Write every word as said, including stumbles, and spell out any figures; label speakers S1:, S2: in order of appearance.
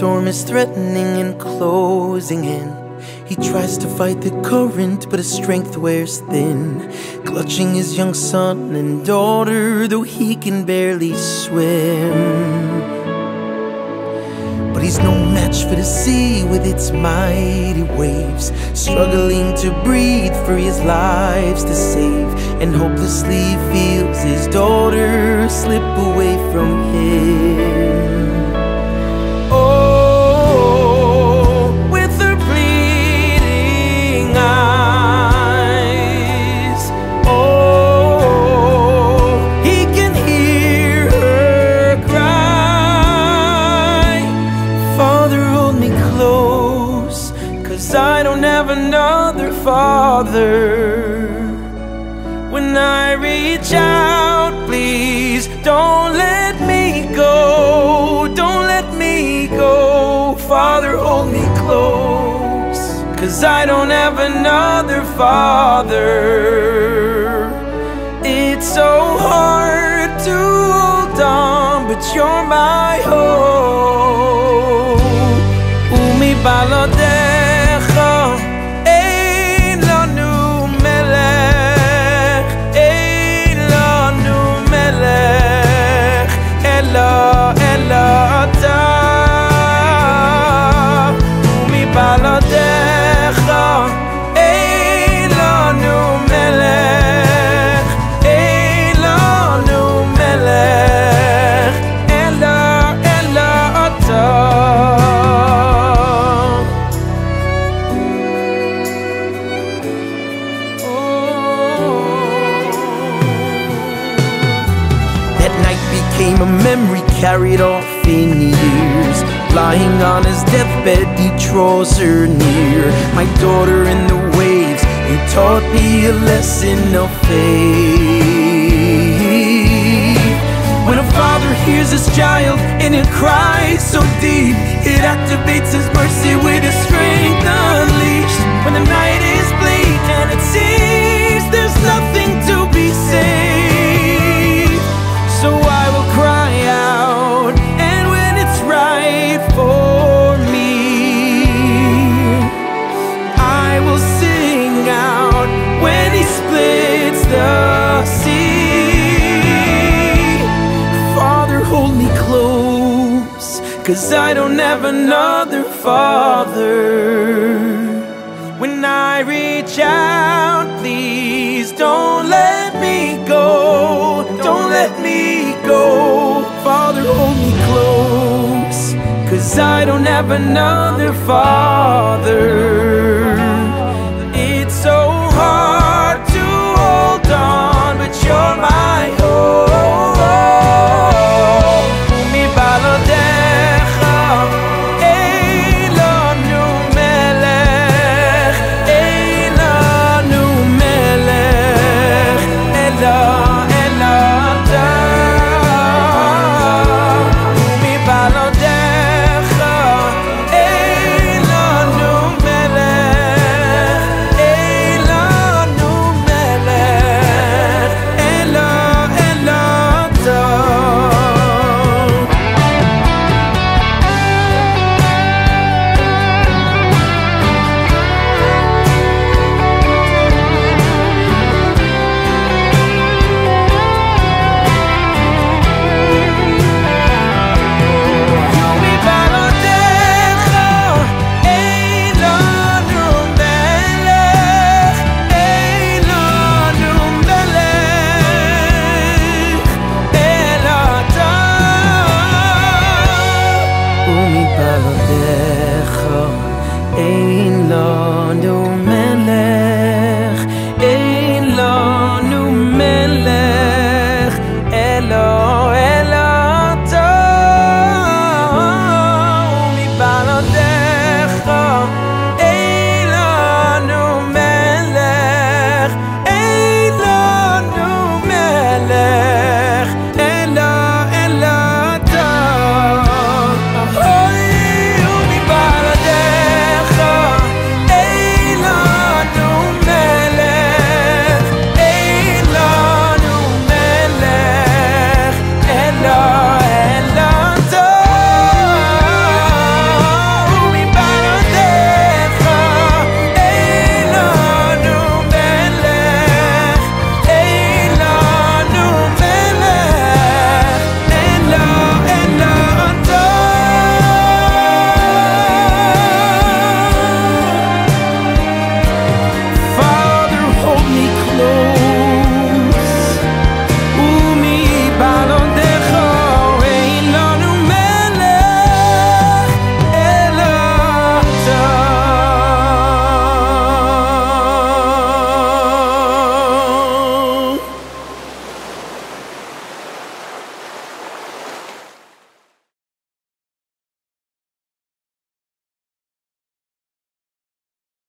S1: storm is threatening and closing in. He tries to fight the current, but his strength wears thin, clutching his young son and daughter, though he can barely swim. But he's no match for the sea with its mighty waves, struggling to breathe for his lives to save, and hopelessly feels his daughter slip away from him. I don't have another father. When I reach out, please don't let me go. Don't let me go. Father, hold me close, 'cause I don't have another father. It's so hard to hold on, but you're my hope. Umi balodeh. Became a memory carried off in years. Lying on his deathbed, he draws her near. My daughter in the waves, you taught me a lesson of faith. When a father hears his child and it cries so deep, it activates his mercy with his strength unleashed. When the night is bleak and it seems there's nothing to be saved, so I will cry out, and when it's right for me, I will sing out when he splits the sea. Father, hold me close, 'cause I don't have another father. When I reach out, please don't let me go. Don't let me go. Father, hold me close, 'cause I don't have another father.